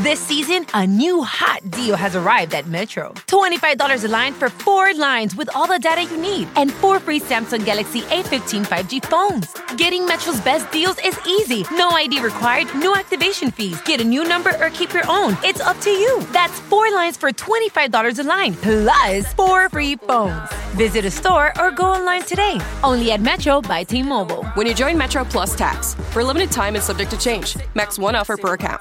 This season, a new hot deal has arrived at Metro. $25 a line for 4 lines with all the data you need and 4 free Samsung Galaxy A15 5G phones. Getting Metro's best deals is easy. No ID required, no activation fees. Get a new number or keep your own. It's up to you. That's 4 lines for $25 a line, plus 4 free phones. Visit a store or go online today. Only at Metro by T-Mobile. When you join Metro Plus Tax. For a limited time and subject to change. Max 1 offer per account.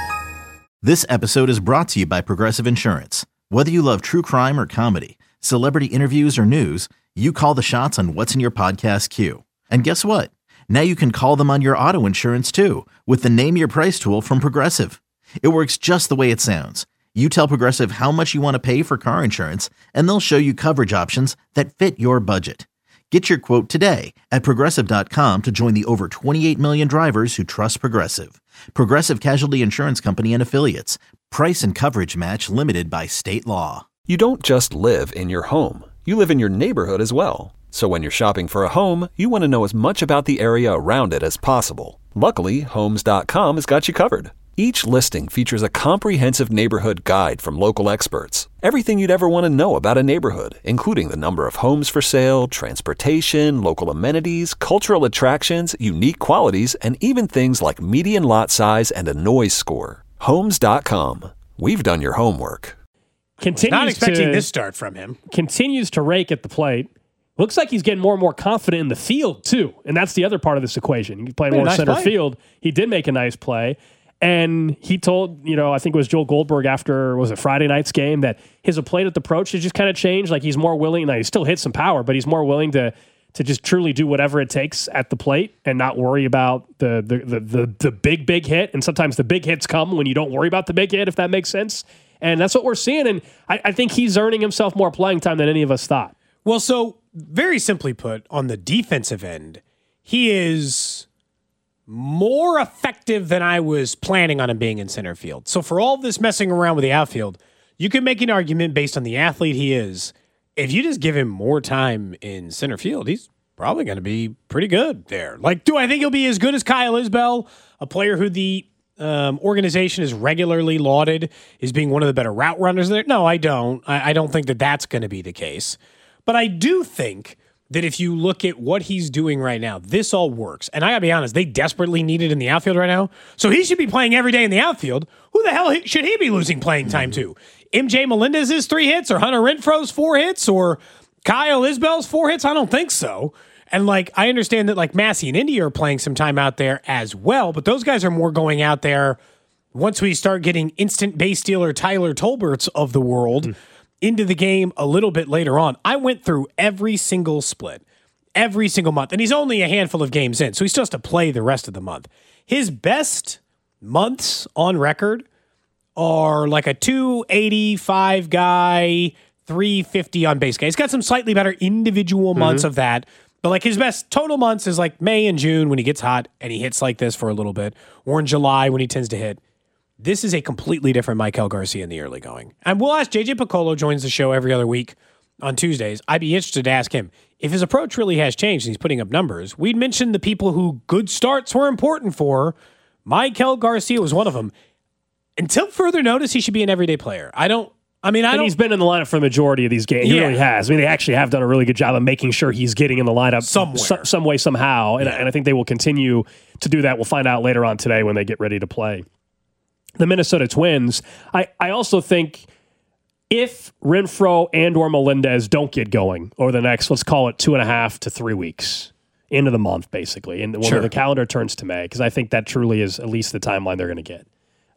This episode is brought to you by Progressive Insurance. Whether you love true crime or comedy, celebrity interviews or news, you call the shots on what's in your podcast queue. And guess what? Now you can call them on your auto insurance too with the Name Your Price tool from Progressive. It works just the way it sounds. You tell Progressive how much you want to pay for car insurance, and they'll show you coverage options that fit your budget. Get your quote today at Progressive.com to join the over 28 million drivers who trust Progressive. Progressive Casualty Insurance Company and Affiliates. Price and coverage match limited by state law. You don't just live in your home. You live in your neighborhood as well. So when you're shopping for a home, you want to know as much about the area around it as possible. Luckily, Homes.com has got you covered. Each listing features a comprehensive neighborhood guide from local experts. Everything you'd ever want to know about a neighborhood, including the number of homes for sale, transportation, local amenities, cultural attractions, unique qualities, and even things like median lot size and a noise score. Homes.com. We've done your homework. Not expecting this start from him. Continues to rake at the plate. Looks like he's getting more and more confident in the field, too. And that's the other part of this equation. He's playing more center field. He did make a nice play. And he told, I think it was Joel Goldberg after, was it Friday night's game, that his plate approach has just kind of changed. Like he's more willing, he still hits some power, but he's more willing to just truly do whatever it takes at the plate and not worry about the big hit. And sometimes the big hits come when you don't worry about the big hit, if that makes sense. And that's what we're seeing. And I think he's earning himself more playing time than any of us thought. Well, so very simply put, on the defensive end, he is more effective than I was planning on him being in center field. So for all this messing around with the outfield, you can make an argument based on the athlete he is. If you just give him more time in center field, he's probably going to be pretty good there. Like, do I think he'll be as good as Kyle Isbell, a player who the organization is regularly lauded as being one of the better route runners there? No, I don't. I don't think that that's going to be the case. But I do think that if you look at what he's doing right now, this all works. And I got to be honest, they desperately need it in the outfield right now. So he should be playing every day in the outfield. Who the hell should he be losing playing time to? MJ Melendez's 3 hits or Hunter Renfroe's 4 hits or Kyle Isbell's 4 hits? I don't think so. And I understand that Massey and Indy are playing some time out there as well, but those guys are more going out there once we start getting instant base stealer Tyler Tolberts of the world into the game a little bit later on. I went through every single split, every single month, and he's only a handful of games in, so he still has to play the rest of the month. His best months on record are like a 285 guy, 350 on base guy. He's got some slightly better individual months of that, but his best total months is May and June when he gets hot and he hits like this for a little bit, or in July when he tends to hit. This is a completely different Maikel Garcia in the early going. And we'll ask JJ Piccolo, joins the show every other week on Tuesdays. I'd be interested to ask him if his approach really has changed and he's putting up numbers. We'd mentioned the people who good starts were important for. Maikel Garcia was one of them. Until further notice, he should be an everyday player. And he's been in the lineup for the majority of these games. He really has. They actually have done a really good job of making sure he's getting in the lineup somewhere. Some way, somehow. And I think they will continue to do that. We'll find out later on today when they get ready to play the Minnesota Twins. I also think if Renfroe and or Melendez don't get going over the next, let's call it 2.5 to 3 weeks into the month, basically, and when the calendar turns to May, because I think that truly is at least the timeline they're going to get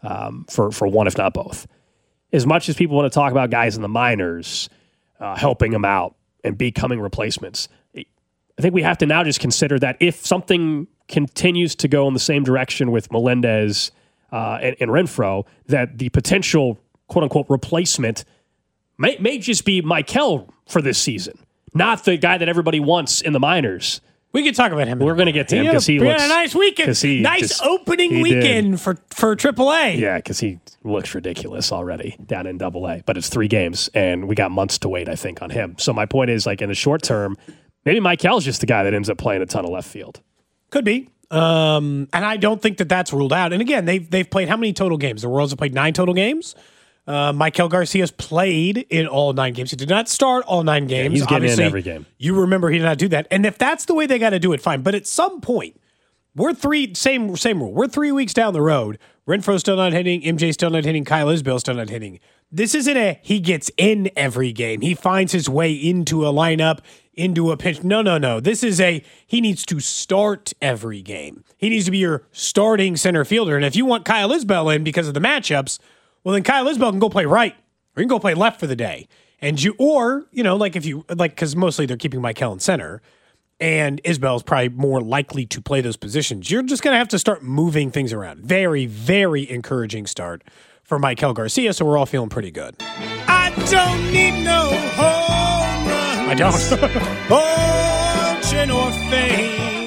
for one, if not both. As much as people want to talk about guys in the minors helping them out and becoming replacements, I think we have to now just consider that if something continues to go in the same direction with Melendez and Renfroe, that the potential quote-unquote replacement may just be Maikel for this season, not the guy that everybody wants in the minors. We can talk about him. We're going to get to him because he looks... had a nice weekend. Opening weekend for AAA. Yeah, because he looks ridiculous already down in AA. But it's 3 games, and we got months to wait, I think, on him. So my point is, in the short term, maybe Maikel's just the guy that ends up playing a ton of left field. Could be. And I don't think that that's ruled out. And again, they've played how many total games? The Royals have played 9 total games. Maikel Garcia's played in all 9 games. He did not start all 9 games. Yeah, he's getting in every game. You remember he did not do that. And if that's the way they got to do it, fine. But at some point, same rule. We're 3 weeks down the road. Renfroe's still not hitting. MJ's still not hitting. Kyle Isbell's still not hitting. This isn't he gets in every game. He finds his way into a lineup, into a pinch. No. This is he needs to start every game. He needs to be your starting center fielder. And if you want Kyle Isbell in because of the matchups, well, then Kyle Isbell can go play right, or you can go play left for the day. And because mostly they're keeping Maikel in center, and Isbell's probably more likely to play those positions. You're just going to have to start moving things around. Very, very encouraging start for Maikel Garcia, so we're all feeling pretty good. I don't need no home runs. I don't. Fortune or fame.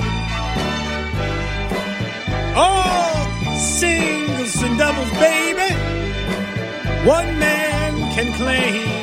All singles and doubles, baby. One man can claim.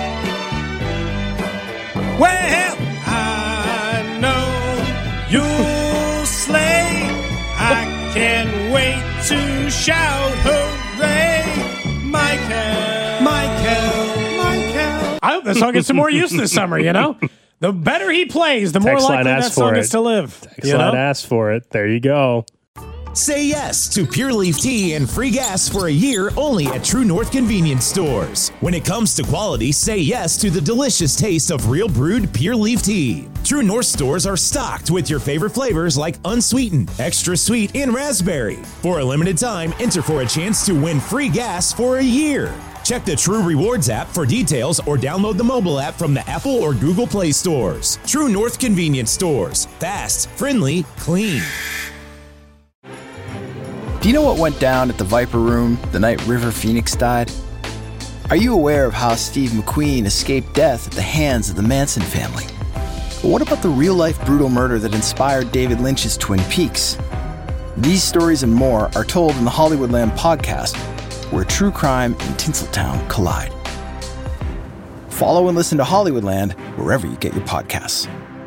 Well, I know you'll slay. I can't wait to shout hooray. Maikel. I hope that song gets some more use this summer, The better he plays, the more likely that song gets to live. Text line asks for it. There you go. Say yes to Pure Leaf Tea and free gas for a year only at True North Convenience Stores. When it comes to quality, say yes to the delicious taste of real brewed Pure Leaf Tea. True North stores are stocked with your favorite flavors like unsweetened, extra sweet, and raspberry. For a limited time, enter for a chance to win free gas for a year. Check the True Rewards app for details or download the mobile app from the Apple or Google Play stores. True North Convenience Stores. Fast, friendly, clean. Do you know what went down at the Viper Room the night River Phoenix died? Are you aware of how Steve McQueen escaped death at the hands of the Manson family? But what about the real-life brutal murder that inspired David Lynch's Twin Peaks? These stories and more are told in the Hollywoodland podcast, where true crime and Tinseltown collide. Follow and listen to Hollywoodland wherever you get your podcasts.